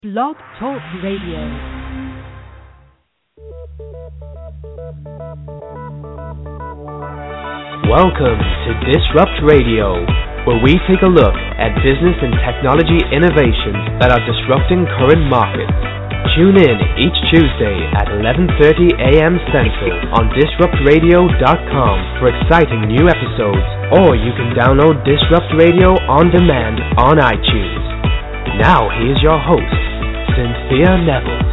Blog Talk Radio. Welcome to Disrupt Radio, where we take a look at business and technology innovations that are disrupting current markets. Tune in each Tuesday at 11:30 a.m. Central on DisruptRadio.com for exciting new episodes, or you can download Disrupt Radio on demand on iTunes. Now here's your host, Cynthia Neville.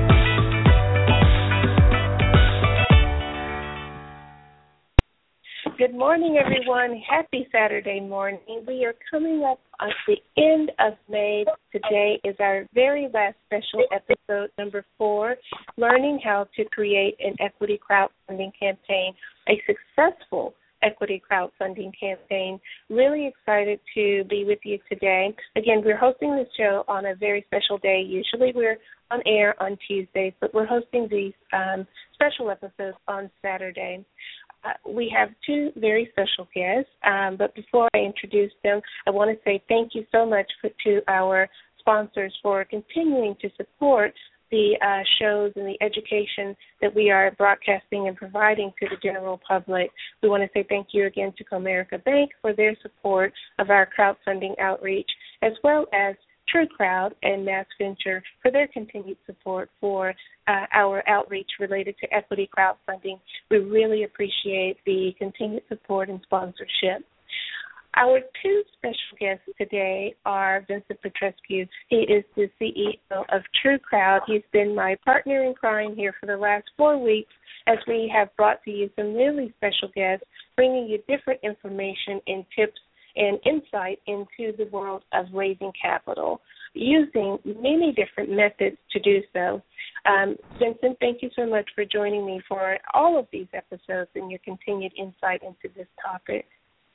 Good morning, everyone. Happy Saturday morning. We are coming up at the end of May. Today is our very last special episode, number 4, learning how to create an equity crowdfunding campaign, a successful equity crowdfunding campaign. Really excited to be with you today. Again, we're hosting this show on a very special day. Usually we're on air on Tuesdays, but we're hosting these special episodes on Saturday. We have 2 very special guests, but before I introduce them, I want to say thank you so much to our sponsors for continuing to support the shows and the education that we are broadcasting and providing to the general public. We want to say thank you again to Comerica Bank for their support of our crowdfunding outreach, as well as TrueCrowd and MassVenture for their continued support for our outreach related to equity crowdfunding. We really appreciate the continued support and sponsorship. Our 2 special guests today are Vincent Petrescu. He is the CEO of TrueCrowd. He's been my partner in crime here for the last 4 weeks as we have brought to you some really special guests, bringing you different information and tips and insight into the world of raising capital, using many different methods to do so. Vincent, thank you so much for joining me for all of these episodes and your continued insight into this topic.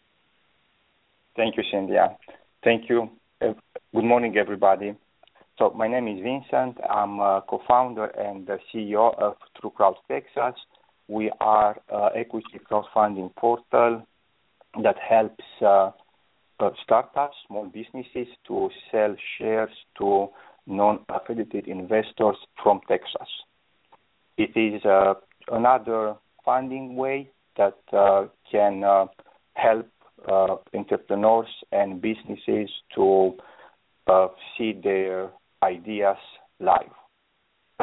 Thank you, Cynthia. Thank you. Good morning, everybody. So my name is Vincent. I'm a co-founder and the CEO of TrueCrowd Texas. We are an equity crowdfunding portal that helps startups, small businesses, to sell shares to non-accredited investors from Texas. It is another funding way that can help entrepreneurs and businesses to see their ideas live.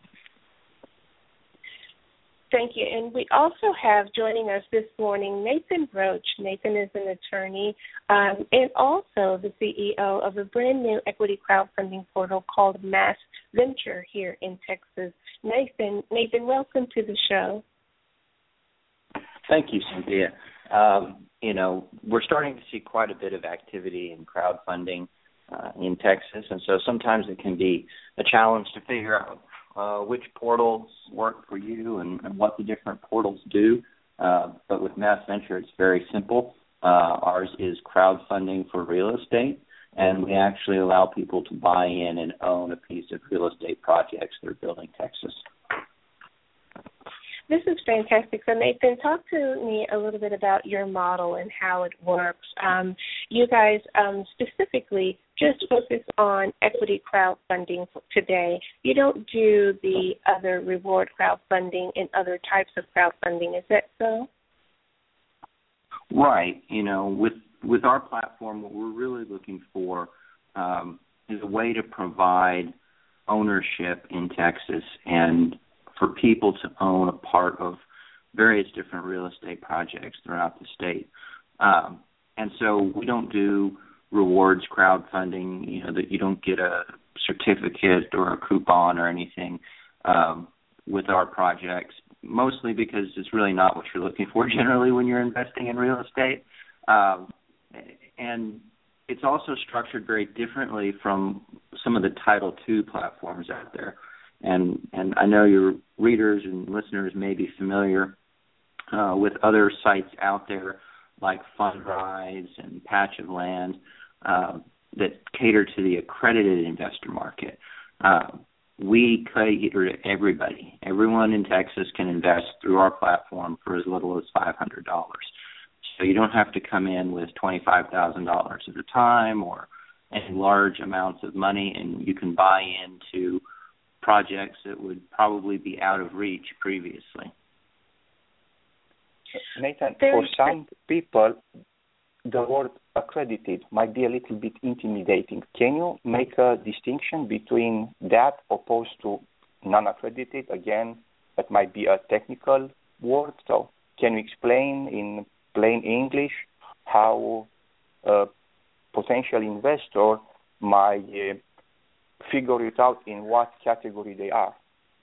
Thank you. And we also have joining us this morning Nathan Roach. Nathan is an attorney and also the CEO of a brand new equity crowdfunding portal called MassVenture here in Texas. Nathan, welcome to the show. Thank you, Cynthia. We're starting to see quite a bit of activity in crowdfunding in Texas, and so sometimes it can be a challenge to figure out which portals work for you and what the different portals do. But with MassVenture, it's very simple. Ours is crowdfunding for real estate, and we actually allow people to buy in and own a piece of real estate projects they're building in Texas. This is fantastic. So, Nathan, talk to me a little bit about your model and how it works. You guys specifically just focus on equity crowdfunding today. You don't do the other reward crowdfunding and other types of crowdfunding. Is that so? Right. With our platform, what we're really looking for is a way to provide ownership in Texas and for people to own a part of various different real estate projects throughout the state. And so we don't do rewards crowdfunding, that you don't get a certificate or a coupon or anything with our projects, mostly because it's really not what you're looking for generally when you're investing in real estate. And it's also structured very differently from some of the Title II platforms out there. And I know your readers and listeners may be familiar with other sites out there like Fundrise and Patch of Land that cater to the accredited investor market. We cater to everybody. Everyone in Texas can invest through our platform for as little as $500. So you don't have to come in with $25,000 at a time or and large amounts of money, and you can buy into projects that would probably be out of reach previously. Nathan, for some people, the word accredited might be a little bit intimidating. Can you make a distinction between that opposed to non-accredited? Again, that might be a technical word. So can you explain in plain English how a potential investor might figure it out in what category they are?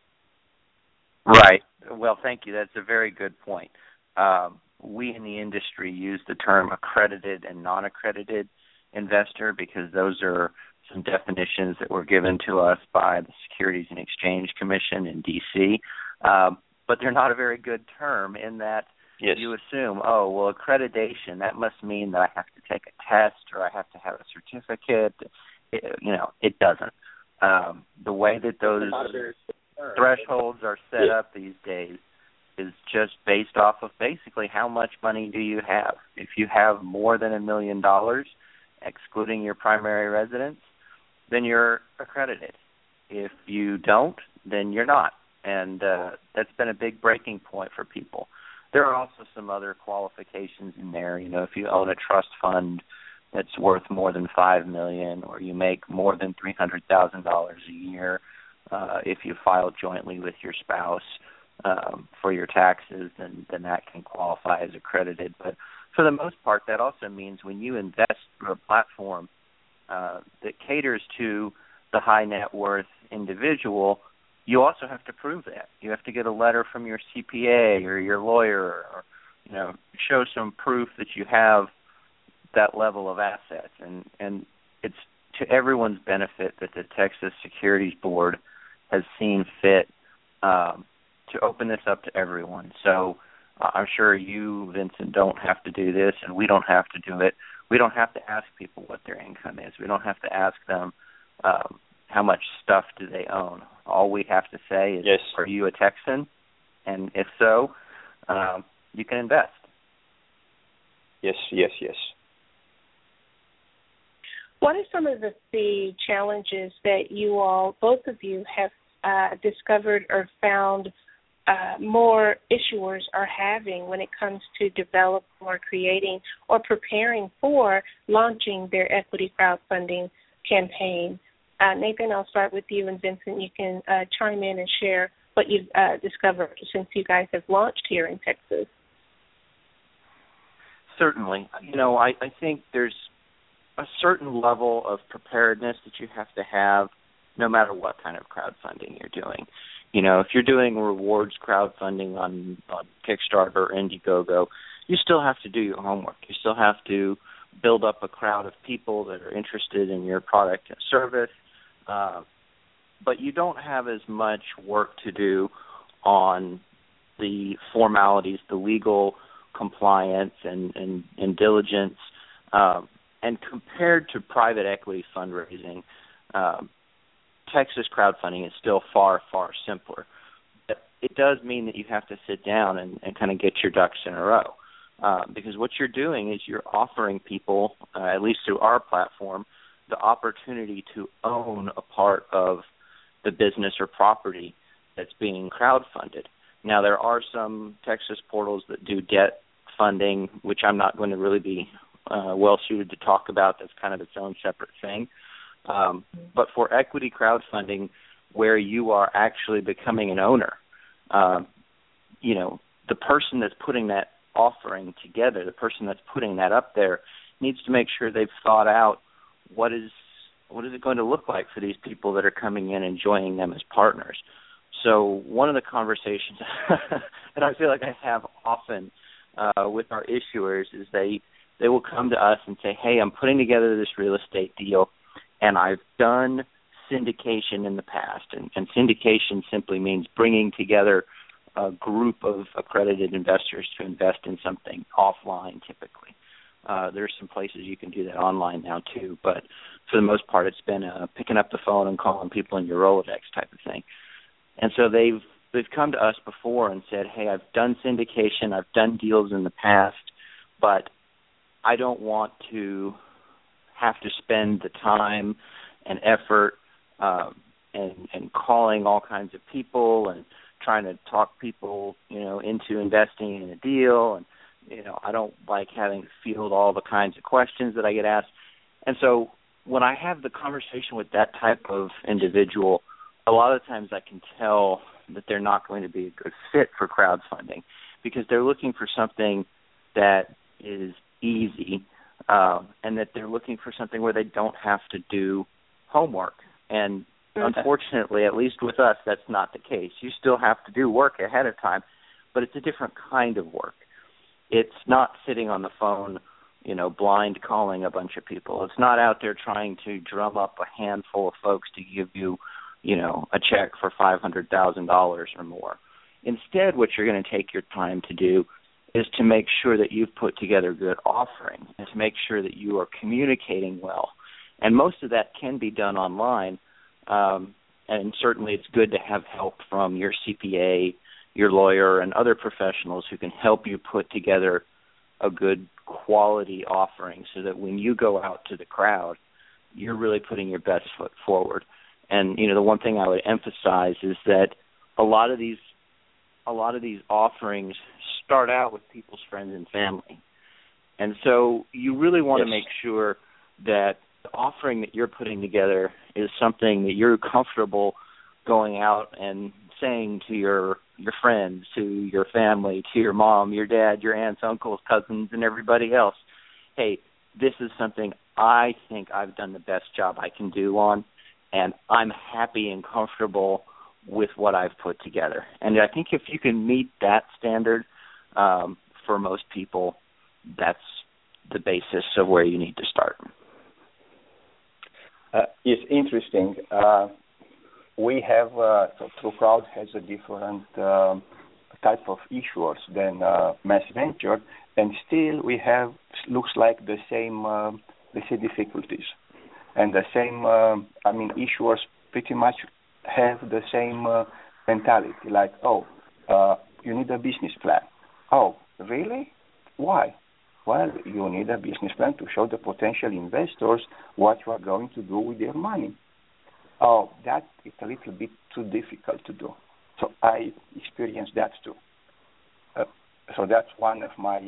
Right. Well, thank you. That's a very good point. We in the industry use the term accredited and non-accredited investor because those are some definitions that were given to us by the Securities and Exchange Commission in D.C., but they're not a very good term in that you assume, oh, well, accreditation, that must mean that I have to take a test or I have to have a certificate. It doesn't. The way that those thresholds are set up these days is just based off of basically how much money do you have. If you have more than $1 million, excluding your primary residence, then you're accredited. If you don't, then you're not. And that's been a big breaking point for people. There are also some other qualifications in there. If you own a trust fund that's worth more than $5 million, or you make more than $300,000 a year, if you file jointly with your spouse for your taxes, then that can qualify as accredited. But for the most part, that also means when you invest through a platform that caters to the high net worth individual, you also have to prove that. You have to get a letter from your CPA or your lawyer, or show some proof that you have that level of assets. And it's to everyone's benefit that the Texas Securities Board has seen fit to open this up to everyone. So I'm sure you, Vincent, don't have to do this, and we don't have to do it. We don't have to ask people what their income is. We don't have to ask them how much stuff do they own. All we have to say is, are you a Texan? And if so, you can invest. Yes. What are some of the challenges that you all, both of you, have discovered or found more issuers are having when it comes to developing or creating or preparing for launching their equity crowdfunding campaign? Nathan, I'll start with you, and Vincent, you can chime in and share what you've discovered since you guys have launched here in Texas. Certainly. I think there's a certain level of preparedness that you have to have no matter what kind of crowdfunding you're doing. If you're doing rewards crowdfunding on Kickstarter or Indiegogo, you still have to do your homework. You still have to build up a crowd of people that are interested in your product and service, but you don't have as much work to do on the formalities, the legal compliance and diligence. And compared to private equity fundraising, Texas crowdfunding is still far, far simpler. But it does mean that you have to sit down and kind of get your ducks in a row. Because what you're doing is you're offering people, at least through our platform, the opportunity to own a part of the business or property that's being crowdfunded. Now, there are some Texas portals that do debt funding, which I'm not going to really be well-suited to talk about. That's kind of its own separate thing. But for equity crowdfunding, where you are actually becoming an owner, the person that's putting that offering together, the person that's putting that up there, needs to make sure they've thought out what is it going to look like for these people that are coming in and joining them as partners. So one of the conversations that I feel like I have often with our issuers is they will come to us and say, hey, I'm putting together this real estate deal, and I've done syndication in the past. And syndication simply means bringing together a group of accredited investors to invest in something offline typically. There's some places you can do that online now too, but for the most part it's been picking up the phone and calling people in your Rolodex type of thing. And so they've come to us before and said, hey, I've done syndication, I've done deals in the past, but I don't want to have to spend the time and effort and calling all kinds of people and trying to talk people, into investing in a deal. And, I don't like having to field all the kinds of questions that I get asked. And so when I have the conversation with that type of individual, a lot of times I can tell that they're not going to be a good fit for crowdfunding because they're looking for something that is easy and that they're looking for something where they don't have to do homework. And unfortunately, at least with us, that's not the case. You still have to do work ahead of time, but it's a different kind of work. It's not sitting on the phone, blind calling a bunch of people. It's not out there trying to drum up a handful of folks to give you, a check for $500,000 or more. Instead, what you're going to take your time to do is to make sure that you've put together good offering and to make sure that you are communicating well. And most of that can be done online, and certainly it's good to have help from your CPA, your lawyer, and other professionals who can help you put together a good quality offering so that when you go out to the crowd, you're really putting your best foot forward. And, the one thing I would emphasize is that a lot of these offerings start out with people's friends and family. And so you really want to make sure that the offering that you're putting together is something that you're comfortable going out and saying to your friends, to your family, to your mom, your dad, your aunts, uncles, cousins, and everybody else. Hey, this is something I think I've done the best job I can do on, and I'm happy and comfortable with what I've put together. And I think if you can meet that standard for most people, that's the basis of where you need to start. It's interesting. We have, TrueCrowd has a different type of issuers than Mass Venture, and still we have, looks like the same difficulties. And the same, issuers pretty much have the same mentality, like, you need a business plan. Oh, really? Why? Well, you need a business plan to show the potential investors what you are going to do with their money. Oh, that is a little bit too difficult to do. So I experienced that too. So that's one of my,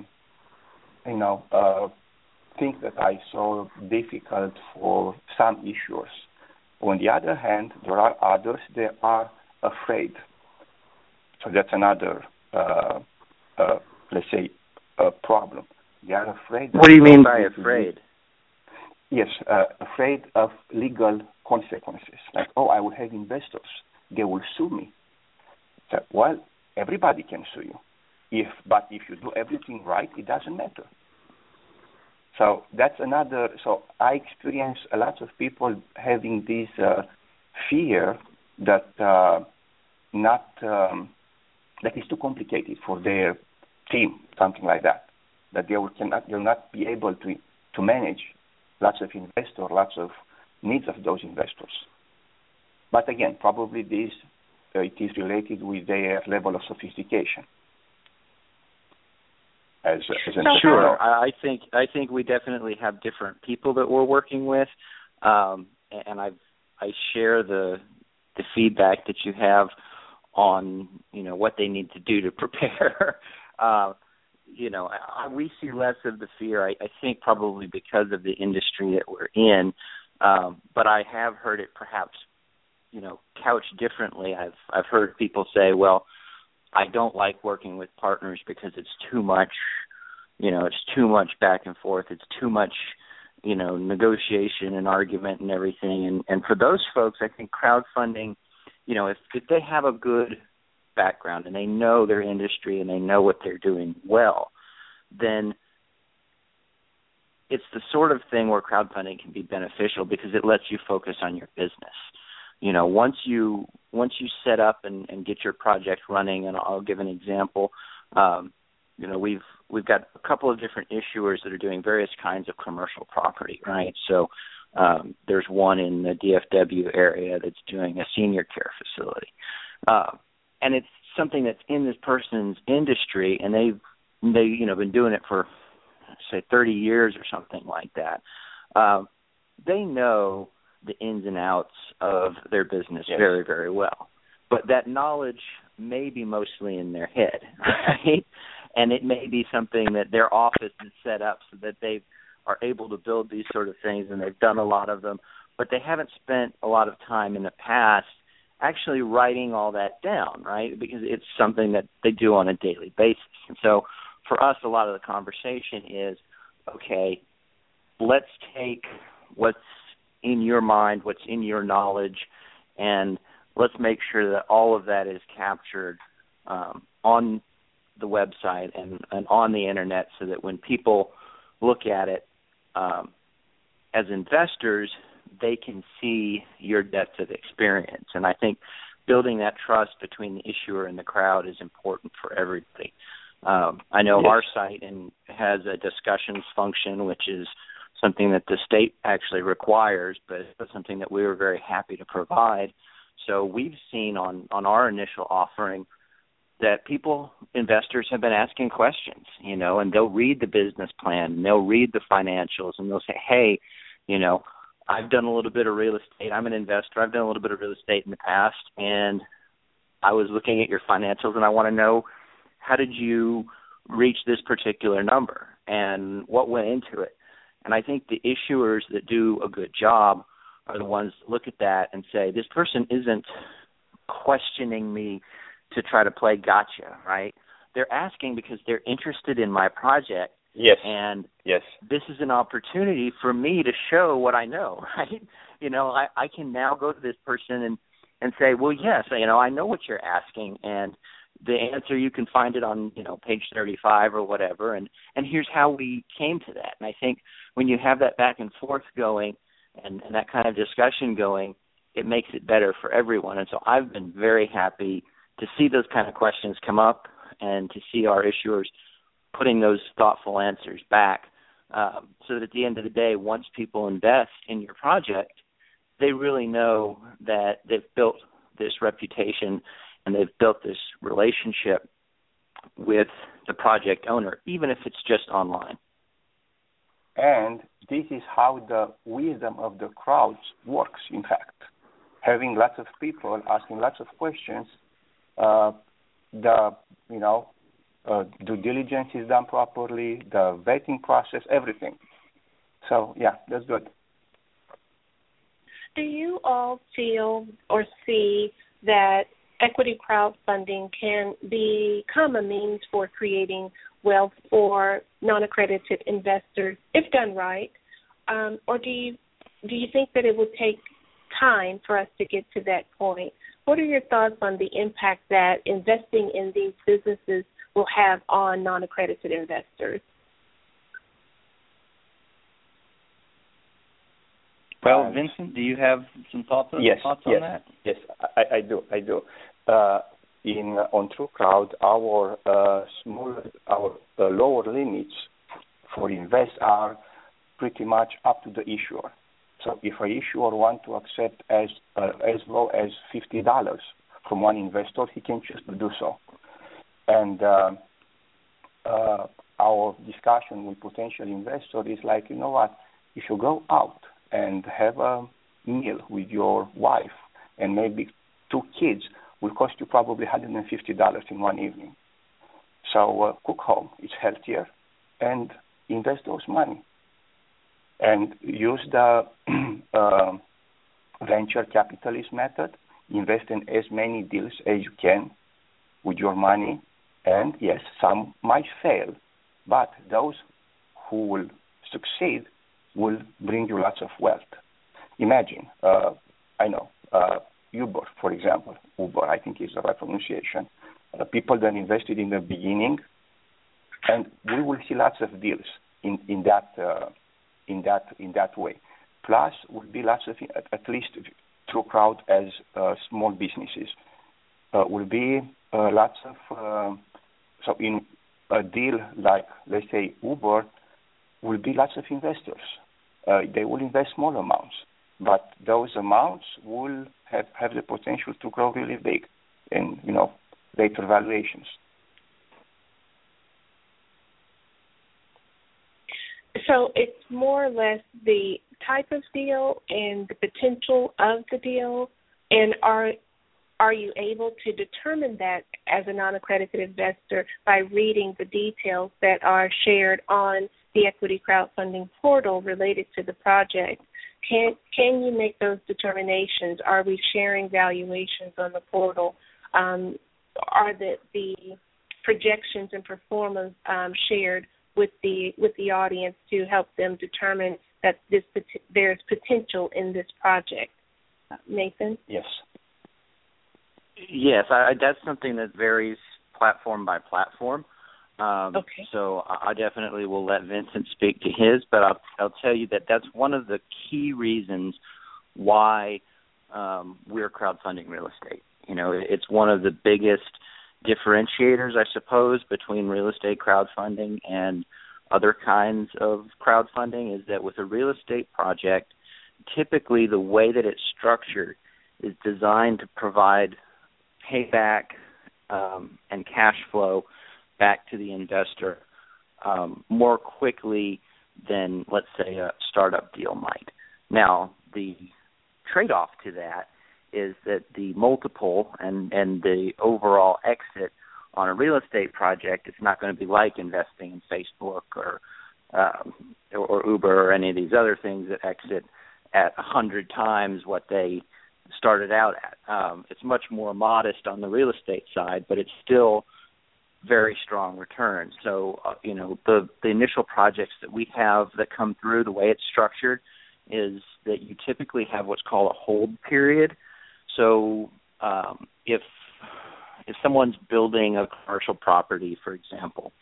things that I saw difficult for some issuers. On the other hand, there are others that are afraid. So that's another, let's say, problem. They are afraid. What do you mean by afraid? Yes, afraid of legal consequences. Like, I will have investors. They will sue me. So, well, everybody can sue you. But if you do everything right, it doesn't matter. So that's another. So I experience a lot of people having this fear that that is too complicated for their team, something like that. That they will not be able to manage lots of investors, lots of needs of those investors. But again, probably it is related with their level of sophistication. Sure, I think we definitely have different people that we're working with, and I share the feedback that you have on what they need to do to prepare. We see less of the fear. I think probably because of the industry that we're in, but I have heard it perhaps couched differently. I've heard people say, well, I don't like working with partners because it's too much, it's too much back and forth. It's too much, negotiation and argument and everything. And for those folks, I think crowdfunding, if they have a good background and they know their industry and they know what they're doing well, then it's the sort of thing where crowdfunding can be beneficial because it lets you focus on your business. Once you set up and get your project running, and I'll give an example. We've got a couple of different issuers that are doing various kinds of commercial property, right? So there's one in the DFW area that's doing a senior care facility, and it's something that's in this person's industry, and they've been doing it for say 30 years or something like that. they know the ins and outs of their business Yes. very, very well. But that knowledge may be mostly in their head, right? And it may be something that their office is set up so that they are able to build these sort of things, and they've done a lot of them, but they haven't spent a lot of time in the past actually writing all that down, right? Because it's something that they do on a daily basis. And so for us, a lot of the conversation is, okay, let's take what's in your mind, what's in your knowledge, and let's make sure that all of that is captured on the website and on the internet, so that when people look at it as investors, they can see your depth of experience. And I think building that trust between the issuer and the crowd is important for everybody. I know our site has a discussions function, which is something that the state actually requires, but it's something that we were very happy to provide. So we've seen on our initial offering that investors have been asking questions, and they'll read the business plan, and they'll read the financials, and they'll say, hey, I've done a little bit of real estate. I'm an investor. I've done a little bit of real estate in the past, and I was looking at your financials, and I want to know, how did you reach this particular number, and what went into it? And I think the issuers that do a good job are the ones that look at that and say, this person isn't questioning me to try to play gotcha, right? They're asking because they're interested in my project. Yes. And yes. This is an opportunity for me to show what I know, right? I can now go to this person and say, well, yes, I know what you're asking, and the answer, you can find it on, page 35 or whatever, and here's how we came to that. And I think when you have that back and forth going and that kind of discussion going, it makes it better for everyone. And so I've been very happy to see those kind of questions come up and to see our issuers putting those thoughtful answers back, so that at the end of the day, once people invest in your project, they really know that they've built this reputation and they've built this relationship with the project owner, even if it's just online. And this is how the wisdom of the crowds works, in fact. Having lots of people asking lots of questions, due diligence is done properly, the vetting process, everything. So, yeah, that's good. Do you all feel or see that equity crowdfunding can become a means for creating wealth for non-accredited investors if done right? Or do you think that it will take time for us to get to that point? What are your thoughts on the impact that investing in these businesses will have on non-accredited investors? Well, Vincent, do you have some thoughts on that? Yes, I do. On TrueCrowd, our lower limits for invest are pretty much up to the issuer. So if an issuer wants to accept as low as $50 from one investor, he can choose to do so. And our discussion with potential investors is like, you know what, if you go out and have a meal with your wife and maybe 2 kids, will cost you probably $150 in one evening. So cook home, it's healthier, and invest those money. And use the venture capitalist method. Invest in as many deals as you can with your money. And yes, some might fail, but those who will succeed will bring you lots of wealth. Imagine, Uber, for example. Uber, I think is the right pronunciation. People that invested in the beginning, and we will see lots of deals in that way. Plus, will be lots of, at least TrueCrowd as small businesses, will be lots of. So in a deal like, let's say, Uber, will be lots of investors. They will invest small amounts, but those amounts will have the potential to grow really big in, later valuations. So it's more or less the type of deal and the potential of the deal, and are you able to determine that as a non-accredited investor by reading the details that are shared on the equity crowdfunding portal related to the project? Can you make those determinations? Are we sharing valuations on the portal? Are the projections and performance shared with the audience to help them determine that there's potential in this project? Nathan? Yes. Yes, that's something that varies platform by platform. Okay. So I definitely will let Vincent speak to his, but I'll tell you that that's one of the key reasons why we're crowdfunding real estate. You know, it's one of the biggest differentiators, I suppose, between real estate crowdfunding and other kinds of crowdfunding is that with a real estate project, typically the way that it's structured is designed to provide payback and cash flow back to the investor more quickly than, let's say, a startup deal might. Now, the trade-off to that is that the multiple and the overall exit on a real estate project, it's not going to be like investing in Facebook or Uber or any of these other things that exit at 100 times what they started out at. It's much more modest on the real estate side, but it's still very strong returns. So, the initial projects that we have that come through, the way it's structured is that you typically have what's called a hold period. So if someone's building a commercial property, for example,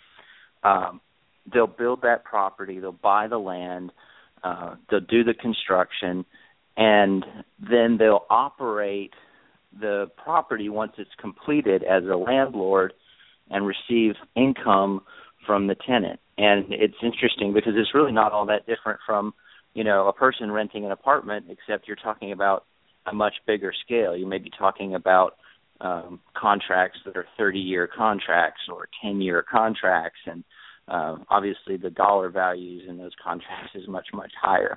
they'll build that property, they'll buy the land, they'll do the construction, and then they'll operate the property once it's completed as a landlord and receive income from the tenant. And it's interesting because it's really not all that different from, a person renting an apartment, except you're talking about a much bigger scale. You may be talking about contracts that are 30-year contracts or 10-year contracts, and obviously the dollar values in those contracts is much, much higher.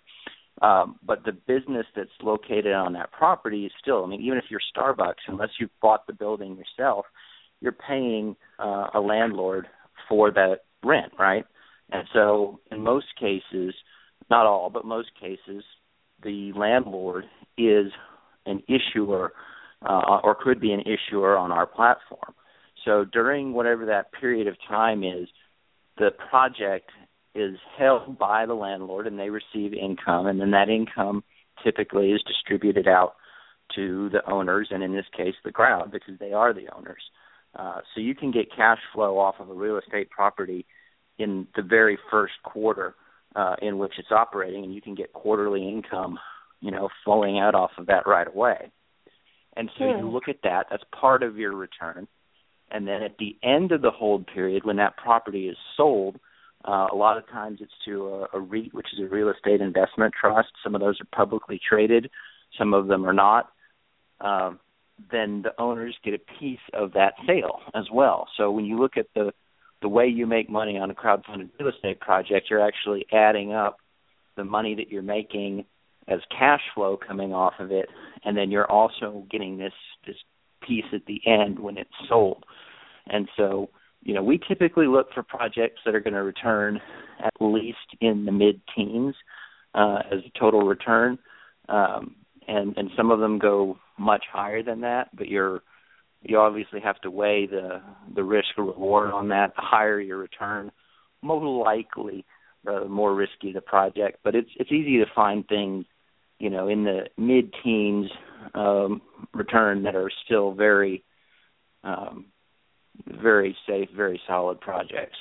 But the business that's located on that property is still, even if you're Starbucks, unless you've bought the building yourself, you're paying a landlord for that rent, right? And so in most cases, not all, but most cases, the landlord is an issuer or could be an issuer on our platform. So during whatever that period of time is, the project is held by the landlord and they receive income, and then that income typically is distributed out to the owners, and in this case the crowd, because they are the owners. So you can get cash flow off of a real estate property in the very first quarter in which it's operating, and you can get quarterly income, flowing out off of that right away. And so you look at that, that's part of your return. And then at the end of the hold period, when that property is sold, a lot of times it's to a REIT, which is a real estate investment trust. Some of those are publicly traded. Some of them are not. Then the owners get a piece of that sale as well. So when you look at the way you make money on a crowdfunded real estate project, you're actually adding up the money that you're making as cash flow coming off of it, and then you're also getting this piece at the end when it's sold. And so, we typically look for projects that are going to return at least in the mid-teens as a total return, and some of them go much higher than that, but you obviously have to weigh the risk or reward on that. The higher your return, more likely the more risky the project. But it's easy to find things, in the mid-teens return that are still very, very safe, very solid projects.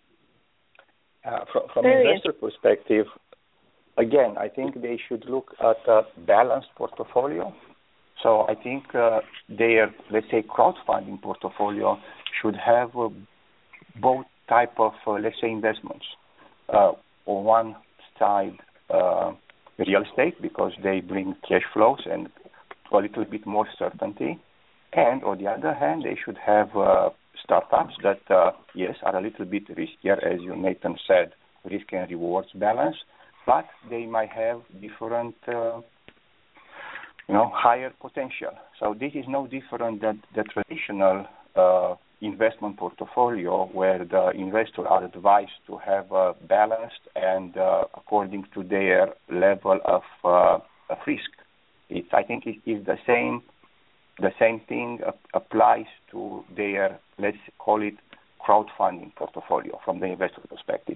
From an investor perspective, again, I think they should look at a balanced portfolio. So I think their, let's say, crowdfunding portfolio should have both type of, let's say, investments. On one side, real estate, because they bring cash flows and a little bit more certainty. And on the other hand, they should have startups that, yes, are a little bit riskier, as you, Nathan, said, risk and rewards balance, but they might have different, higher potential. So this is no different than the traditional investment portfolio where the investors are advised to have a balanced and according to their level of risk. I think it is the same thing applies to their, let's call it, crowdfunding portfolio from the investor perspective.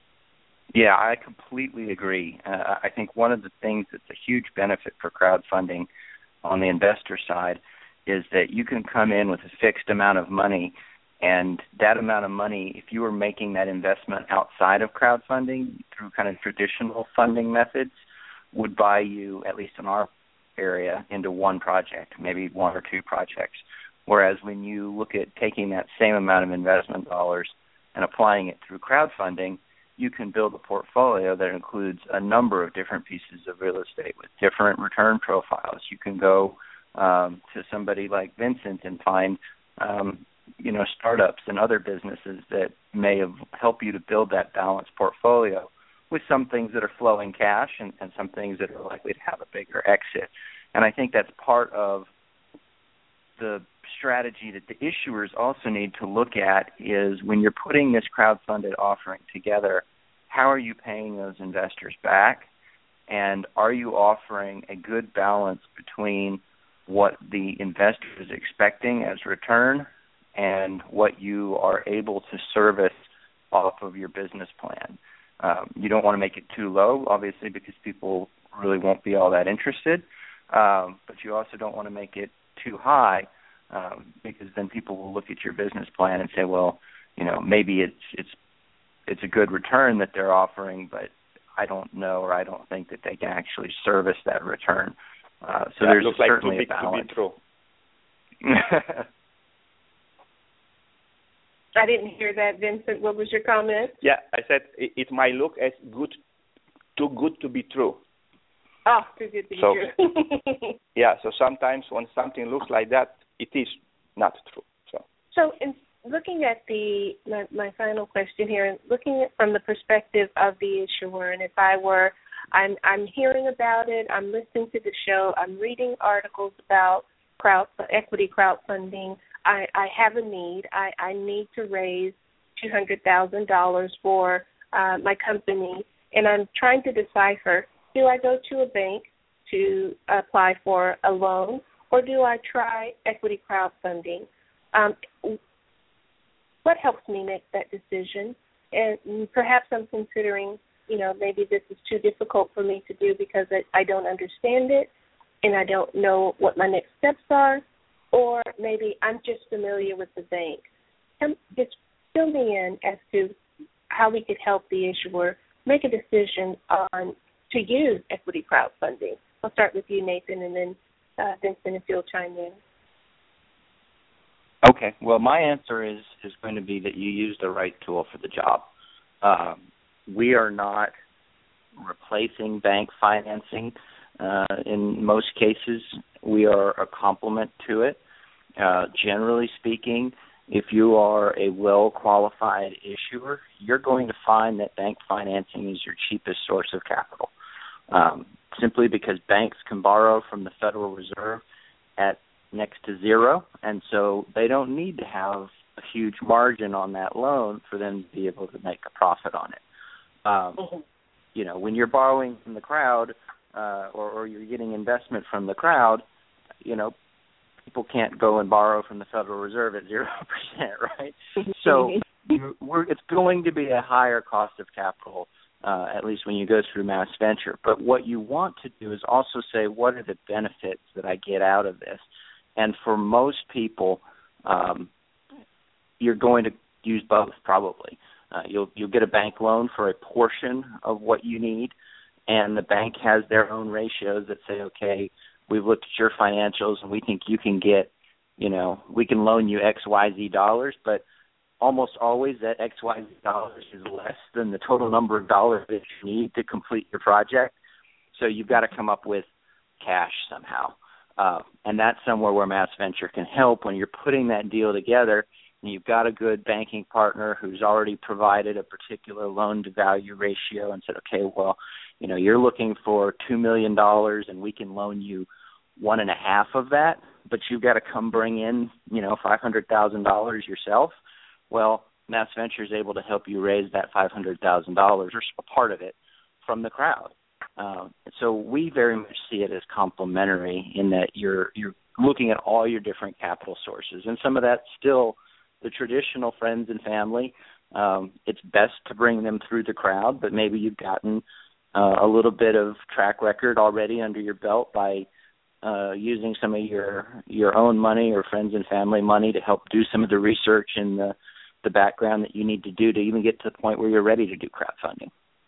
Yeah, I completely agree. I think one of the things that's a huge benefit for crowdfunding on the investor side is that you can come in with a fixed amount of money, and that amount of money, if you were making that investment outside of crowdfunding through kind of traditional funding methods, would buy you, at least in our area, into one project, maybe one or two projects. Whereas when you look at taking that same amount of investment dollars and applying it through crowdfunding, you can build a portfolio that includes a number of different pieces of real estate with different return profiles. You can go to somebody like Vincent and find, startups and other businesses that may have helped you to build that balanced portfolio with some things that are flowing cash and some things that are likely to have a bigger exit. And I think that's part of the strategy that the issuers also need to look at is when you're putting this crowdfunded offering together, how are you paying those investors back? And are you offering a good balance between what the investor is expecting as return and what you are able to service off of your business plan? You don't want to make it too low, obviously, because people really won't be all that interested. But you also don't want to make it too high because then people will look at your business plan and say, well, maybe it's a good return that they're offering, but I don't know or I don't think that they can actually service that return. So there's certainly a balance. To be true. I didn't hear that, Vincent. What was your comment? Yeah, I said it might look as too good to be true. Oh, too good to be true. Yeah, so sometimes when something looks like that, it is not true. So in looking at my final question here, and looking at from the perspective of the issuer, and if I'm hearing about it, I'm listening to the show, I'm reading articles about equity crowdfunding. I have a need. I need to raise $200,000 for my company, and I'm trying to decipher, do I go to a bank to apply for a loan, or do I try equity crowdfunding? What helps me make that decision? And perhaps I'm considering, maybe this is too difficult for me to do because I don't understand it and I don't know what my next steps are, or maybe I'm just familiar with the bank. Just fill me in as to how we could help the issuer make a decision on to use equity crowdfunding. I'll start with you, Nathan, and then Vincent, if you'll chime in. Okay. Well, my answer is going to be that you use the right tool for the job. We are not replacing bank financing. In most cases, we are a complement to it. Generally speaking, if you are a well-qualified issuer, you're going to find that bank financing is your cheapest source of capital, simply because banks can borrow from the Federal Reserve at next to zero, and so they don't need to have a huge margin on that loan for them to be able to make a profit on it. When you're borrowing from the crowd or you're getting investment from the crowd, people can't go and borrow from the Federal Reserve at 0%, right? So it's going to be a higher cost of capital, at least when you go through mass venture. But what you want to do is also say, what are the benefits that I get out of this? And for most people, you're going to use both probably. You'll get a bank loan for a portion of what you need, and the bank has their own ratios that say, okay, we've looked at your financials and we think you can get, we can loan you XYZ dollars, but almost always that XYZ dollars is less than the total number of dollars that you need to complete your project. So you've got to come up with cash somehow. And that's somewhere where Mass Venture can help when you're putting that deal together. and you've got a good banking partner who's already provided a particular loan-to-value ratio and said, okay, well, you're looking for $2 million and we can loan you 1.5 of that, but you've got to come bring in, $500,000 yourself. Well, Mass Venture is able to help you raise that $500,000 or a part of it from the crowd. So we very much see it as complementary in that you're looking at all your different capital sources, and some of that's still the traditional friends and family. It's best to bring them through the crowd, but maybe you've gotten a little bit of track record already under your belt by using some of your own money or friends and family money to help do some of the research and the background that you need to do to even get to the point where you're ready to do crowdfunding.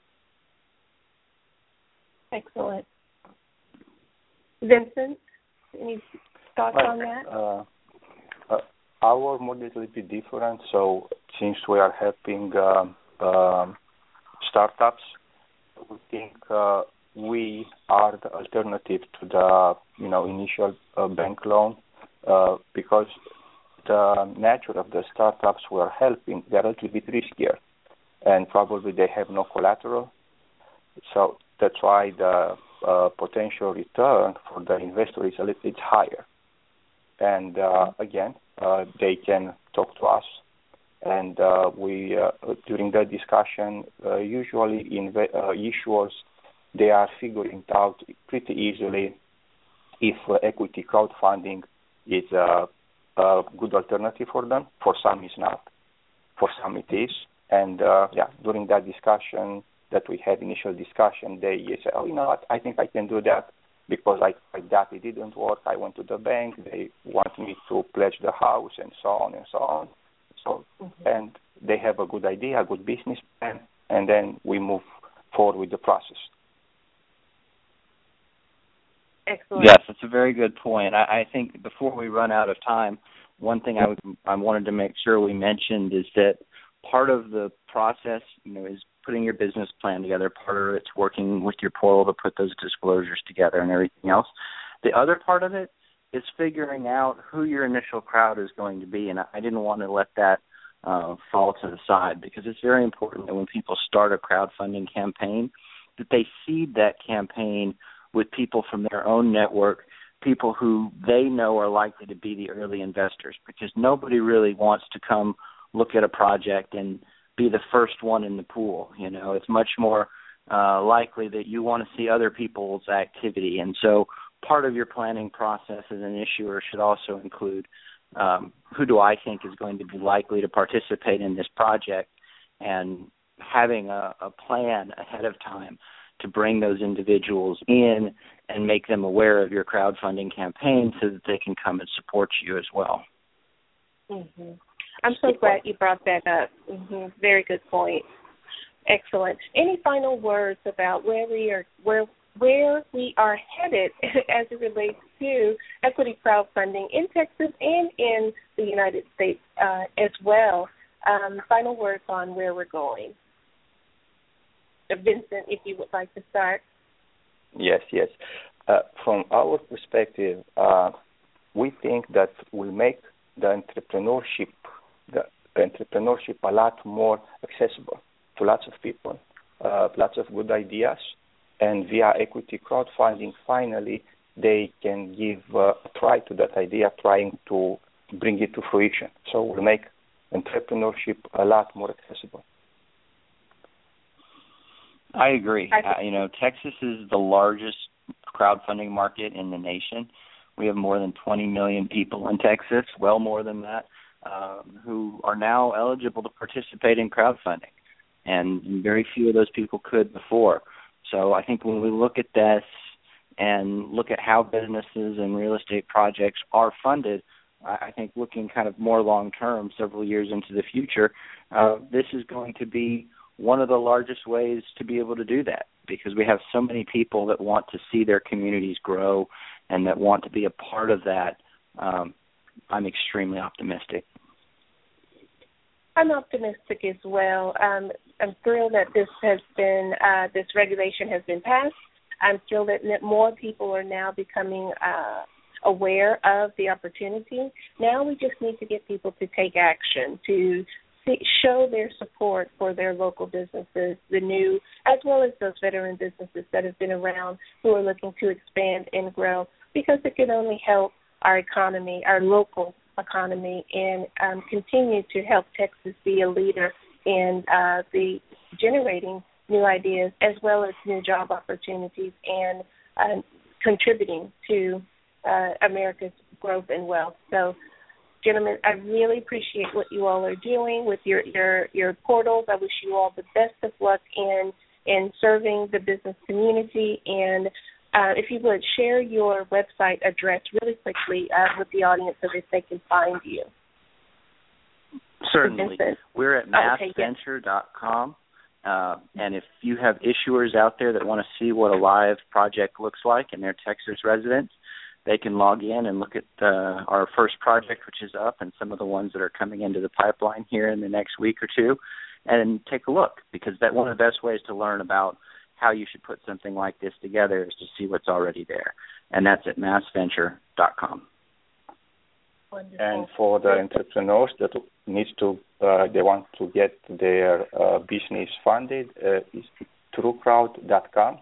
Excellent. Vincent, any thoughts on that? Our model is a little bit different. So since we are helping startups, we think we are the alternative to the initial bank loan because the nature of the startups we are helping, they're a little bit riskier, and probably they have no collateral. So that's why the potential return for the investor is a little bit higher. And again, they can talk to us, and we during the discussion, usually issuers, they are figuring out pretty easily if equity crowdfunding is a good alternative for them. For some, it's not. For some, it is. And during that discussion that we had, initial discussion, they say, oh, you know what, I think I can do that because I tried that, it didn't work. I went to the bank, they want me to pledge the house, and so on and so on. So, and they have a good idea, a good business plan, and then we move forward with the process. Excellent. Yes, that's a very good point. I think before we run out of time, one thing I wanted to make sure we mentioned is that part of the process, is putting your business plan together. Part of it's working with your portal to put those disclosures together and everything else. The other part of it is figuring out who your initial crowd is going to be, and I didn't want to let that fall to the side because it's very important that when people start a crowdfunding campaign, that they seed that campaign with people from their own network, people who they know are likely to be the early investors, because nobody really wants to come look at a project and be the first one in the pool. It's much more likely that you want to see other people's activity. And so part of your planning process as an issuer should also include who do I think is going to be likely to participate in this project, and having a plan ahead of time to bring those individuals in and make them aware of your crowdfunding campaign so that they can come and support you as well. Mm-hmm. I'm so glad you brought that up. Mm-hmm. Very good point. Excellent. Any final words about where we are headed as it relates to equity crowdfunding in Texas and in the United States as well? Final words on where we're going. Vincent, if you would like to start. Yes. From our perspective, we think that will make the entrepreneurship a lot more accessible to lots of people, lots of good ideas, and via equity crowdfunding, finally, they can give a try to that idea, trying to bring it to fruition. So we'll make entrepreneurship a lot more accessible. I agree. Texas is the largest crowdfunding market in the nation. We have more than 20 million people in Texas, well more than that, who are now eligible to participate in crowdfunding. And very few of those people could before. So I think when we look at this and look at how businesses and real estate projects are funded, I think looking kind of more long-term, several years into the future, this is going to be one of the largest ways to be able to do that, because we have so many people that want to see their communities grow and that want to be a part of that. I'm extremely optimistic. I'm optimistic as well. I'm thrilled that this regulation has been passed. I'm thrilled that more people are now becoming aware of the opportunity. Now we just need to get people to take action, to show their support for their local businesses, the new, as well as those veteran businesses that have been around who are looking to expand and grow, because it can only help our economy, our local economy, and continue to help Texas be a leader in the generating new ideas as well as new job opportunities and contributing to America's growth and wealth. So, gentlemen, I really appreciate what you all are doing with your portals. I wish you all the best of luck in serving the business community. And if you would, share your website address really quickly with the audience so that they can find you. Certainly. We're at massventure.com. And if you have issuers out there that want to see what a live project looks like and they're Texas residents, they can log in and look at our first project, which is up, and some of the ones that are coming into the pipeline here in the next week or two, and take a look, because that's one of the best ways to learn about how you should put something like this together is to see what's already there. And that's at massventure.com. Wonderful. And for the entrepreneurs that needs to, they want to get their business funded, is truecrowd.com,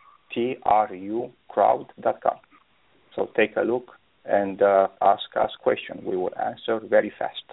trucrowd.com. So take a look and ask us questions. We will answer very fast.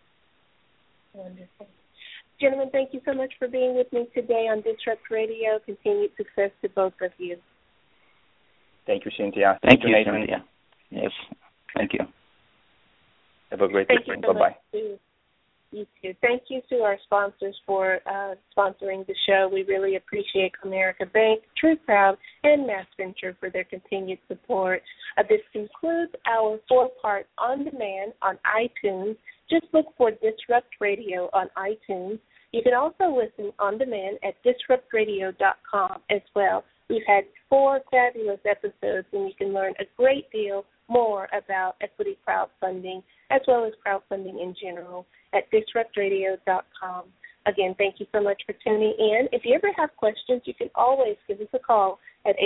Wonderful. Gentlemen, thank you so much for being with me today on Disrupt Radio. Continued success to both of you. Thank you, Cynthia. Thank you, Nathan. Cynthia. Yes, thank you. Have a great Thank evening. you so Bye-bye. much, you too. Thank you to our sponsors for sponsoring the show. We really appreciate Comerica Bank, TrueCrowd, and MassVenture for their continued support. This concludes our 4-part On Demand on iTunes. Just look for Disrupt Radio on iTunes. You can also listen on demand at disruptradio.com as well. We've had 4 fabulous episodes, and you can learn a great deal more about equity crowdfunding as well as crowdfunding in general at disruptradio.com. Again, thank you so much for tuning in. If you ever have questions, you can always give us a call at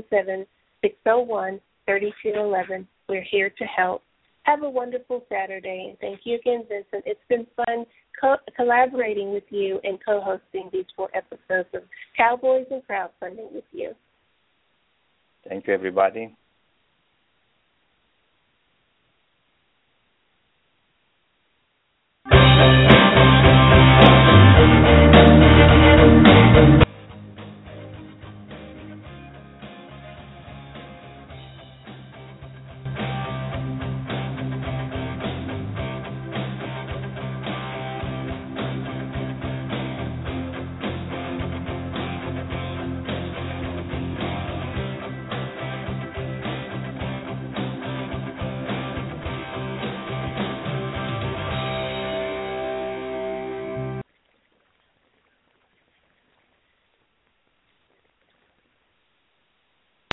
877-601-3211. We're here to help. Have a wonderful Saturday, and thank you again, Vincent. It's been fun collaborating with you and co-hosting these 4 episodes of Cowboys and Crowdfunding with you. Thank you, everybody.